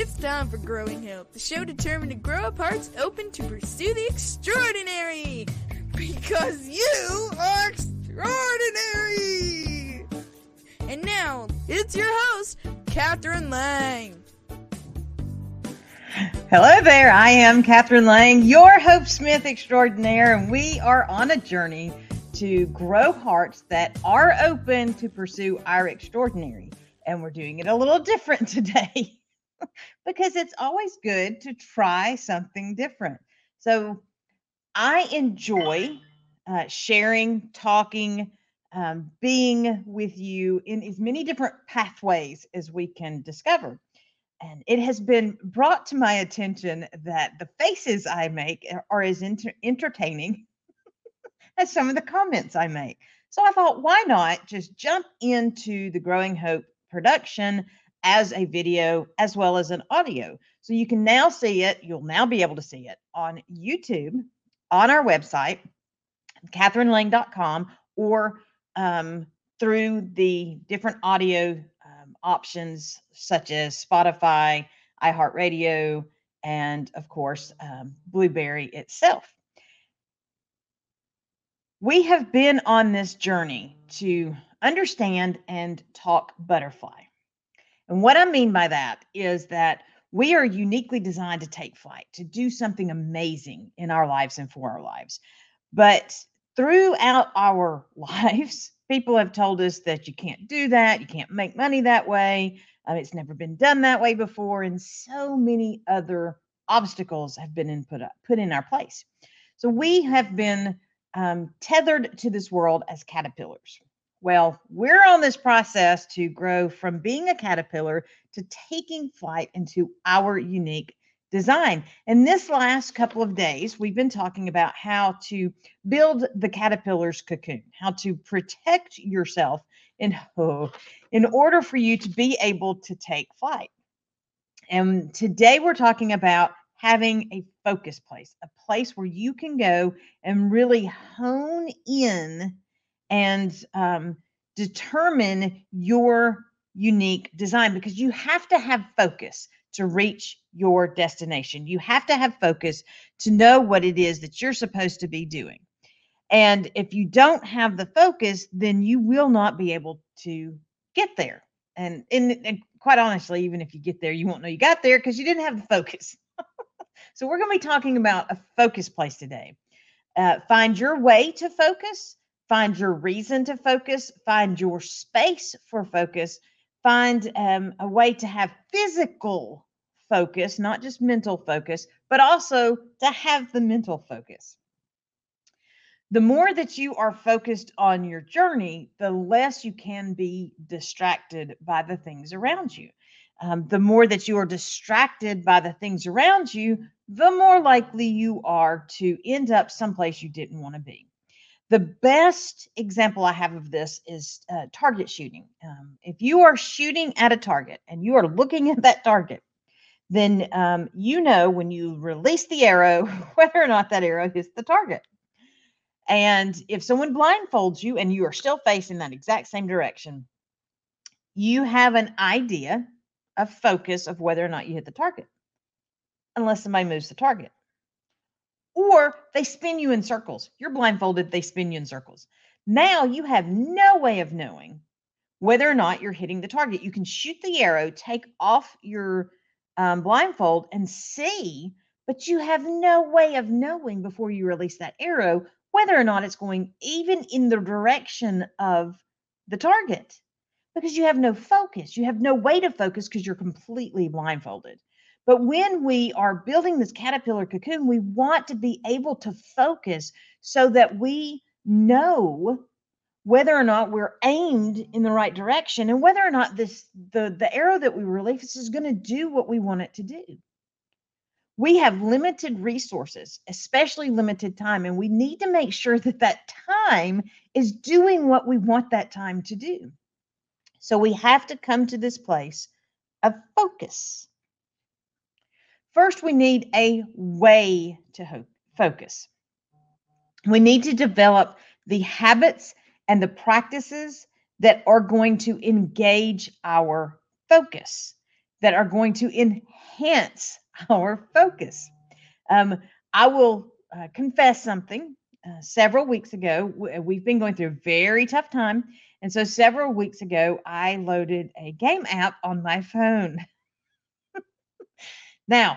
It's time for Growing Hope, the show determined to grow up hearts open to pursue the extraordinary. Because you are extraordinary! And now, it's your host, Catherine Lang. Hello there, I am Catherine Lang, your Hope Smith extraordinaire, and we are on a journey to grow hearts that are open to pursue our extraordinary. And we're doing it a little different today because it's always good to try something different. So I enjoy sharing, talking, being with you in as many different pathways as we can discover. And it has been brought to my attention that the faces I make are as entertaining as some of the comments I make. So I thought, why not just jump into the Growing Hope production as a video as well as an audio. So you can now see it. You'll now be able to see it on YouTube, on our website, catherinelang.com, or through the different audio options such as Spotify, iHeartRadio, and of course, Blueberry itself. We have been on this journey to understand and talk butterfly. And what I mean by that is that we are uniquely designed to take flight, to do something amazing in our lives and for our lives. But throughout our lives, people have told us that you can't do that, you can't make money that way, it's never been done that way before, and so many other obstacles have been put in our place. So we have been tethered to this world as caterpillars. Well, we're on this process to grow from being a caterpillar to taking flight into our unique design. And this last couple of days, we've been talking about how to build the caterpillar's cocoon, how to protect yourself in order for you to be able to take flight. And today we're talking about having a focus place, a place where you can go and really hone in and determine your unique design, because you have to have focus to reach your destination. You have to have focus to know what it is that you're supposed to be doing. And if you don't have the focus, then you will not be able to get there. And quite honestly, even if you get there, you won't know you got there because you didn't have the focus. So we're going to be talking about a focus place today. Find your way to focus, find your reason to focus, find your space for focus, find a way to have physical focus, not just mental focus, but also to have the mental focus. The more that you are focused on your journey, the less you can be distracted by the things around you. The more that you are distracted by the things around you, the more likely you are to end up someplace you didn't want to be. The best example I have of this is target shooting. If you are shooting at a target and you are looking at that target, then you know when you release the arrow whether or not that arrow hits the target. And if someone blindfolds you and you are still facing that exact same direction, you have an idea of focus of whether or not you hit the target, unless somebody moves the target. Or they spin you in circles. You're blindfolded, they spin you in circles. Now you have no way of knowing whether or not you're hitting the target. You can shoot the arrow, take off your blindfold and see, but you have no way of knowing before you release that arrow whether or not it's going even in the direction of the target, because you have no focus. You have no way to focus because you're completely blindfolded. But when we are building this caterpillar cocoon, we want to be able to focus so that we know whether or not we're aimed in the right direction and whether or not the arrow that we release is going to do what we want it to do. We have limited resources, especially limited time, and we need to make sure that that time is doing what we want that time to do. So we have to come to this place of focus. First, we need a way to focus. We need to develop the habits and the practices that are going to engage our focus. that are going to enhance our focus. Um, I will confess something. Several weeks ago, we've been going through a very tough time. And so several weeks ago, I loaded a game app on my phone. Now,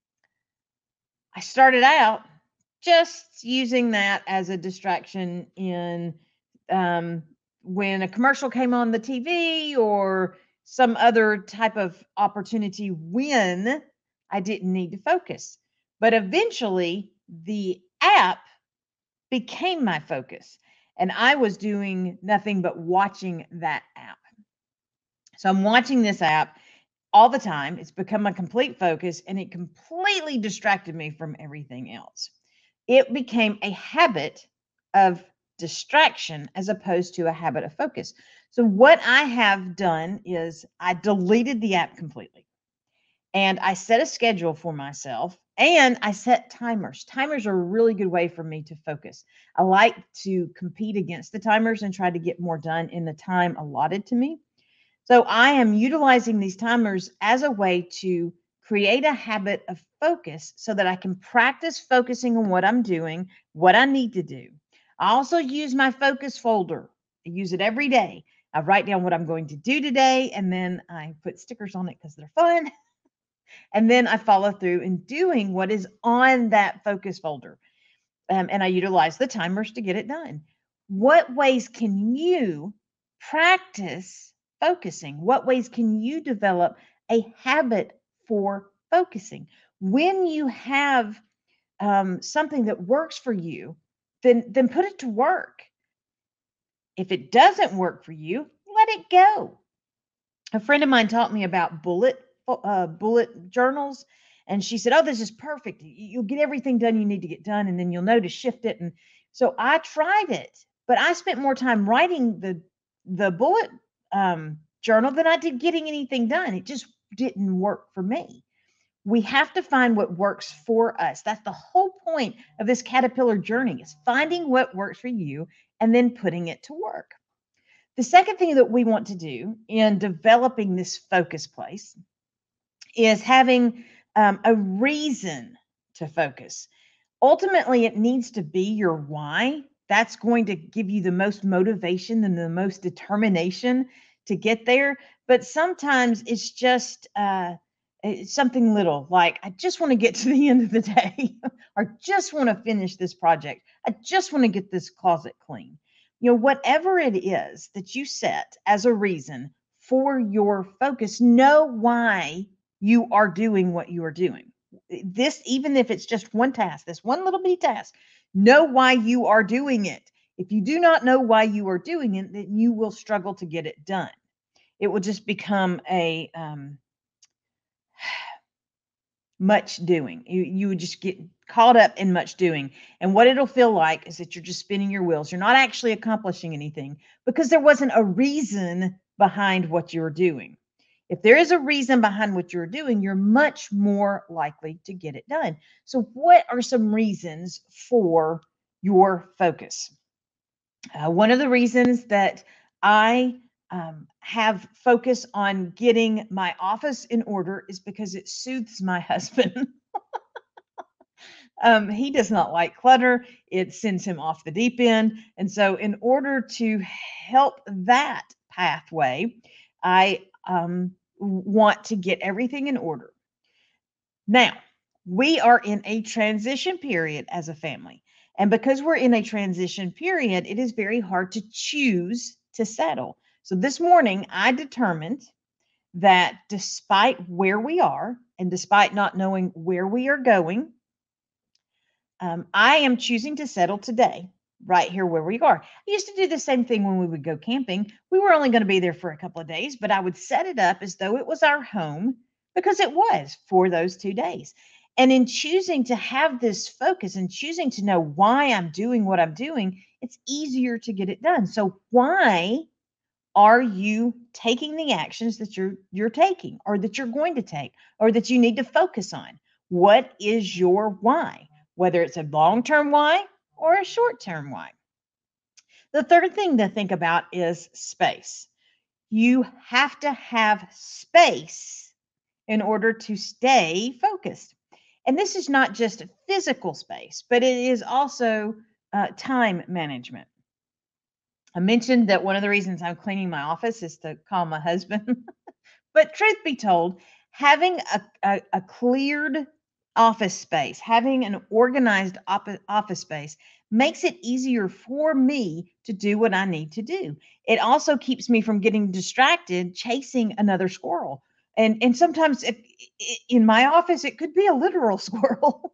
I started out just using that as a distraction in um, when a commercial came on the TV or some other type of opportunity when I didn't need to focus. But eventually, the app became my focus, and I was doing nothing but watching that app. So I'm watching this app all the time. It's become a complete focus and it completely distracted me from everything else. It became a habit of distraction as opposed to a habit of focus. So, what I have done is I deleted the app completely and I set a schedule for myself and I set timers. Timers are a really good way for me to focus. I like to compete against the timers and try to get more done in the time allotted to me. So I am utilizing these timers as a way to create a habit of focus so that I can practice focusing on what I'm doing, what I need to do. I also use my focus folder. I use it every day. I write down what I'm going to do today and then I put stickers on it because they're fun. And then I follow through in doing what is on that focus folder. And I utilize the timers to get it done. What ways can you practice focusing? What ways can you develop a habit for focusing? When you have something that works for you, then put it to work. If it doesn't work for you, let it go. A friend of mine taught me about bullet journals, and she said, "Oh, this is perfect. You'll get everything done you need to get done, and then you'll know to shift it." And so I tried it, but I spent more time writing the bullet journal than I did getting anything done. It just didn't work for me. We have to find what works for us. That's the whole point of this caterpillar journey, is finding what works for you and then putting it to work. The second thing that we want to do in developing this focus place is having a reason to focus. Ultimately, it needs to be your why. That's going to give you the most motivation and the most determination to get there. But sometimes it's something little, like I just want to get to the end of the day, or just want to finish this project. I just want to get this closet clean. Whatever it is that you set as a reason for your focus, know why you are doing what you are doing. This, even if it's just one task, this one little bitty task, know why you are doing it. If you do not know why you are doing it, then you will struggle to get it done. It will just become a much doing. You would just get caught up in much doing. And what it'll feel like is that you're just spinning your wheels. You're not actually accomplishing anything because there wasn't a reason behind what you're doing. If there is a reason behind what you're doing, you're much more likely to get it done. So, what are some reasons for your focus? One of the reasons that I have focus on getting my office in order is because it soothes my husband. He does not like clutter. It sends him off the deep end. And so, in order to help that pathway, I want to get everything in order. Now, we are in a transition period as a family. And because we're in a transition period, it is very hard to choose to settle. So this morning, I determined that despite where we are and despite not knowing where we are going, I am choosing to settle today, right here where we are. I used to do the same thing when we would go camping. We were only going to be there for a couple of days, but I would set it up as though it was our home because it was for those 2 days. And in choosing to have this focus and choosing to know why I'm doing what I'm doing, it's easier to get it done. So, why are you taking the actions that you're taking or that you're going to take or that you need to focus on? What is your why? Whether it's a long-term why or a short-term why. The third thing to think about is space. You have to have space in order to stay focused. And this is not just physical space, but it is also time management. I mentioned that one of the reasons I'm cleaning my office is to calm my husband. But truth be told, having a cleared office space, having an organized office space makes it easier for me to do what I need to do. It also keeps me from getting distracted chasing another squirrel. And sometimes in my office, it could be a literal squirrel.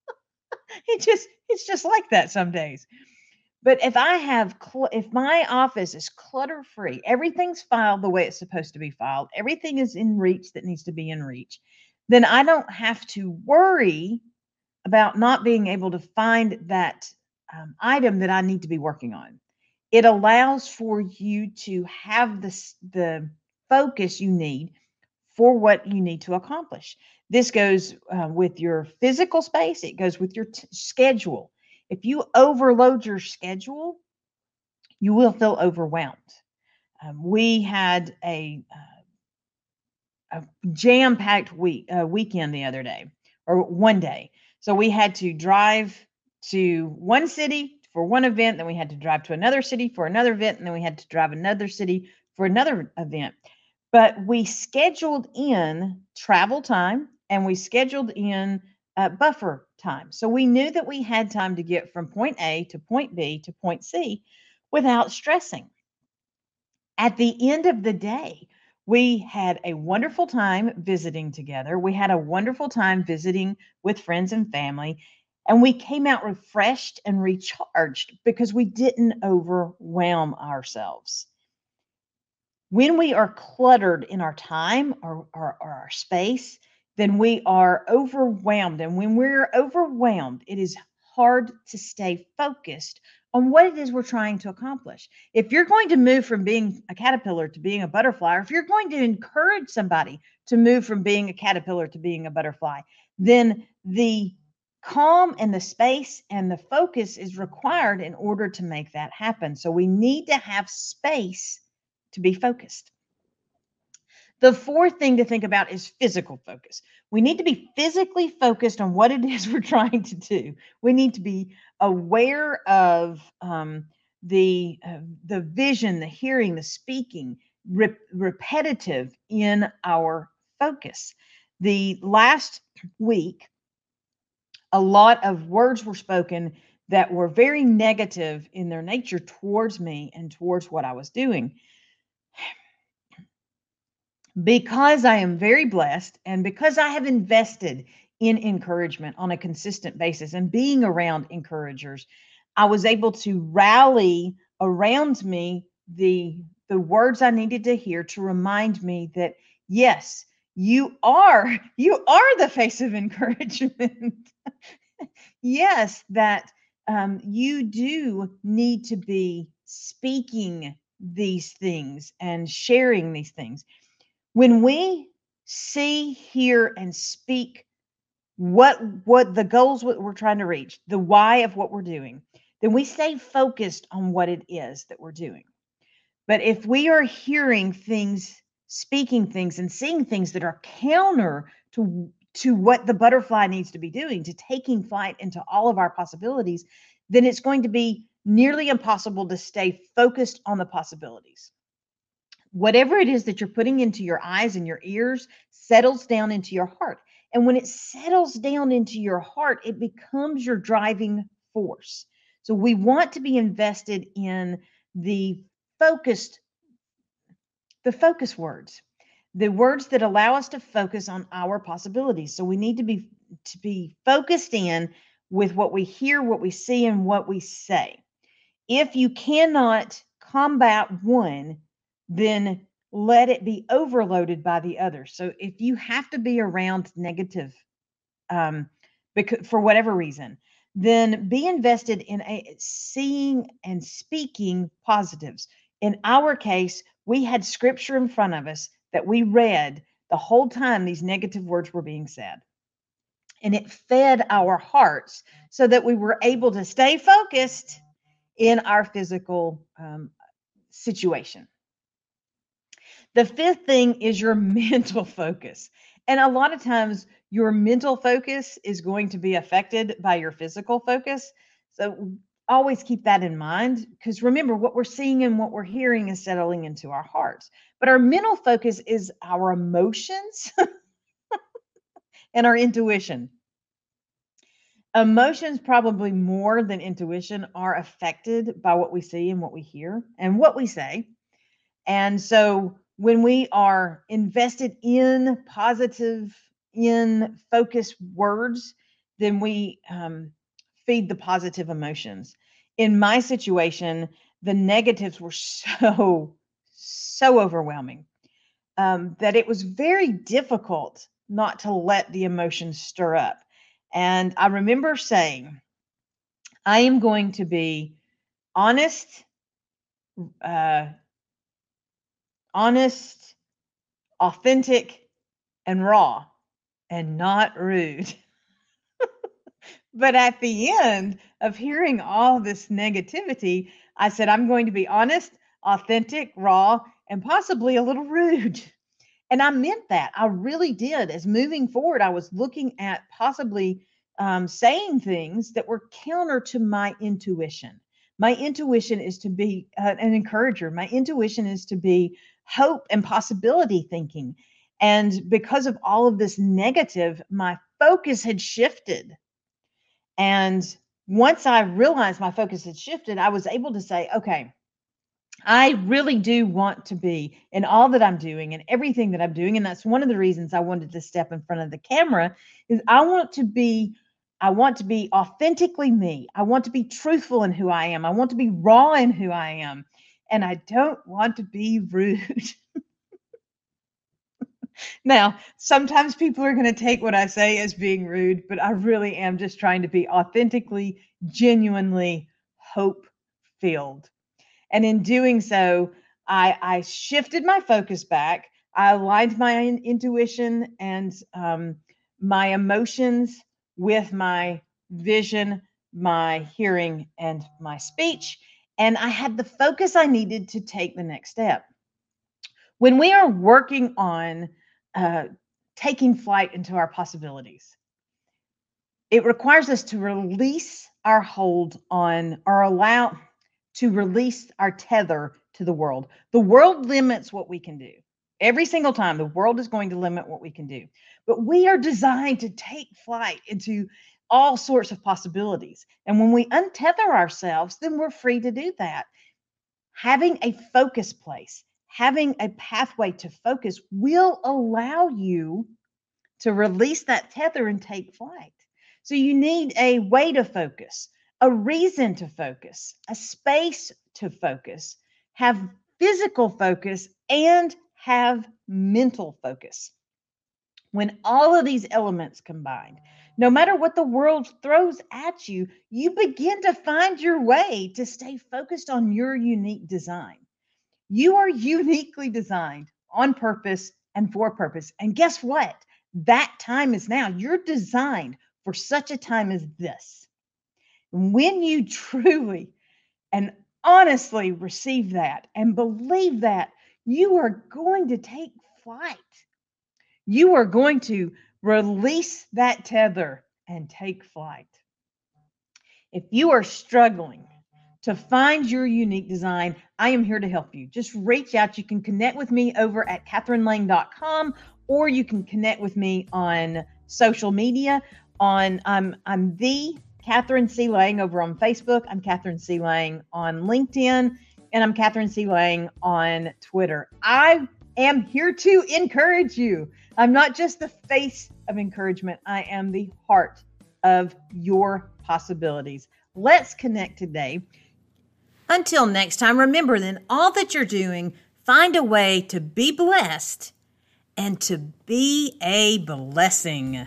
It's just like that some days. But if I have, if my office is clutter free, everything's filed the way it's supposed to be filed, everything is in reach that needs to be in reach, then I don't have to worry about not being able to find that item that I need to be working on. It allows for you to have the focus you need for what you need to accomplish. This goes with your physical space, it goes with your schedule. If you overload your schedule, you will feel overwhelmed. We had a jam-packed weekend the other day, or one day. So we had to drive to one city for one event, then we had to drive to another city for another event, and then we had to drive another city for another event. But we scheduled in travel time and we scheduled in buffer time. So we knew that we had time to get from point A to point B to point C without stressing. At the end of the day, we had a wonderful time visiting together. We had a wonderful time visiting with friends and family. And we came out refreshed and recharged because we didn't overwhelm ourselves. When we are cluttered in our time or our space, then we are overwhelmed. And when we're overwhelmed, it is hard to stay focused on what it is we're trying to accomplish. If you're going to move from being a caterpillar to being a butterfly, or if you're going to encourage somebody to move from being a caterpillar to being a butterfly, then the calm and the space and the focus is required in order to make that happen. So we need to have space to be focused. The fourth thing to think about is physical focus. We need to be physically focused on what it is we're trying to do. We need to be aware of the vision, the hearing, the speaking, repetitive in our focus. The last week, a lot of words were spoken that were very negative in their nature towards me and towards what I was doing. Because I am very blessed and because I have invested in encouragement on a consistent basis and being around encouragers, I was able to rally around me the words I needed to hear to remind me that yes, you are the face of encouragement. Yes, that you do need to be speaking these things and sharing these things. When we see, hear, and speak what the goals what we're trying to reach, the why of what we're doing, then we stay focused on what it is that we're doing. But if we are hearing things, speaking things, and seeing things that are counter to what the butterfly needs to be doing, to taking flight into all of our possibilities, then it's going to be nearly impossible to stay focused on the possibilities. Whatever it is that you're putting into your eyes and your ears settles down into your heart. And when it settles down into your heart, it becomes your driving force. So we want to be invested in the focus words, the words that allow us to focus on our possibilities. So we need to be focused in with what we hear, what we see, and what we say. If you cannot combat one, then let it be overloaded by the other. So if you have to be around negative because for whatever reason, then be invested in seeing and speaking positives. In our case, we had scripture in front of us that we read the whole time these negative words were being said. And it fed our hearts so that we were able to stay focused in our physical situation. The fifth thing is your mental focus. And a lot of times your mental focus is going to be affected by your physical focus. So always keep that in mind, because remember, what we're seeing and what we're hearing is settling into our hearts. But our mental focus is our emotions and our intuition. Emotions, probably more than intuition, are affected by what we see and what we hear and what we say. And so when we are invested in positive, in focused words, then we feed the positive emotions. In my situation, the negatives were so overwhelming that it was very difficult not to let the emotions stir up. And I remember saying, I am going to be honest, authentic, and raw, and not rude. But at the end of hearing all this negativity, I said, I'm going to be honest, authentic, raw, and possibly a little rude. And I meant that. I really did. As moving forward, I was looking at possibly saying things that were counter to my intuition. My intuition is to be an encourager. My intuition is to be hope and possibility thinking. And because of all of this negative, my focus had shifted. And once I realized my focus had shifted, I was able to say, okay, I really do want to be in all that I'm doing and everything that I'm doing. And that's one of the reasons I wanted to step in front of the camera, is I want to be authentically me. I want to be truthful in who I am. I want to be raw in who I am. And I don't want to be rude. Now, sometimes people are going to take what I say as being rude, but I really am just trying to be authentically, genuinely hope-filled. And in doing so, I shifted my focus back. I aligned my intuition and my emotions with my vision, my hearing, and my speech. And I had the focus I needed to take the next step. When we are working on taking flight into our possibilities, it requires us to release our hold on, or allow to release our tether to the world. The world limits what we can do. Every single time, the world is going to limit what we can do. But we are designed to take flight into all sorts of possibilities. And when we untether ourselves, then we're free to do that. Having a focus place, having a pathway to focus will allow you to release that tether and take flight. So you need a way to focus, a reason to focus, a space to focus, have physical focus, and have mental focus. When all of these elements combined, no matter what the world throws at you, you begin to find your way to stay focused on your unique design. You are uniquely designed on purpose and for purpose. And guess what? That time is now. You're designed for such a time as this. When you truly and honestly receive that and believe that, you are going to take flight. You are going to release that tether and take flight. If you are struggling to find your unique design, I am here to help you. Just reach out. You can connect with me over at KatherineLang.com, or you can connect with me on social media. I'm the Katherine C. Lang over on Facebook. I'm Katherine C. Lang on LinkedIn, and I'm Katherine C. Lang on Twitter. I am here to encourage you. I'm not just the face of encouragement. I am the heart of your possibilities. Let's connect today. Until next time, remember that in all that you're doing, find a way to be blessed and to be a blessing.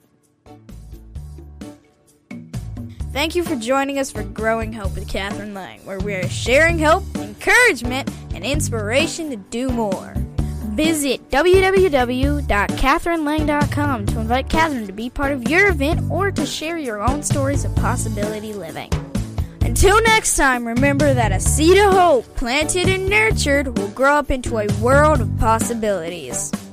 Thank you for joining us for Growing Hope with Katherine Lang, where we are sharing hope, encouragement, and inspiration to do more. Visit www.KatherineLang.com to invite Katherine to be part of your event or to share your own stories of possibility living. Until next time, remember that a seed of hope planted and nurtured will grow up into a world of possibilities.